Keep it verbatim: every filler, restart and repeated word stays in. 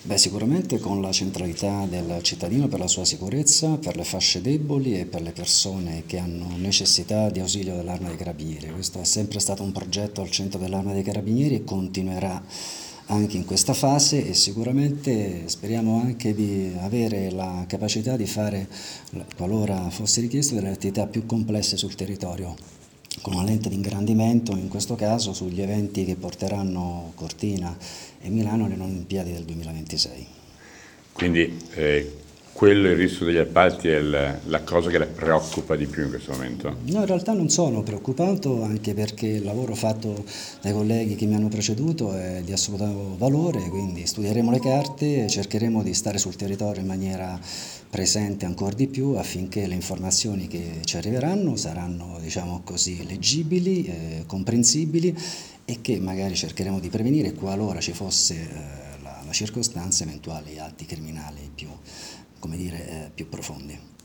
Beh, sicuramente con la centralità del cittadino per la sua sicurezza, per le fasce deboli e per le persone che hanno necessità di ausilio dell'Arma dei Carabinieri. Questo è sempre stato un progetto al centro dell'Arma dei Carabinieri e continuerà anche in questa fase, e sicuramente speriamo anche di avere la capacità di fare, qualora fosse richiesto, delle attività più complesse sul territorio, con una lente di ingrandimento, in questo caso sugli eventi che porteranno Cortina e Milano alle Olimpiadi del duemilaventisei. Quindi eh, quello, il rischio degli appalti, è la, la cosa che la preoccupa di più in questo momento? No, in realtà non sono preoccupato, anche perché il lavoro fatto dai colleghi che mi hanno preceduto è di assoluto valore, quindi studieremo le carte e cercheremo di stare sul territorio in maniera presente ancora di più, affinché le informazioni che ci arriveranno saranno, diciamo così, leggibili, eh, comprensibili, e che magari cercheremo di prevenire qualora ci fosse eh, la, la circostanza, eventuali atti criminali più, come dire, eh, più profondi.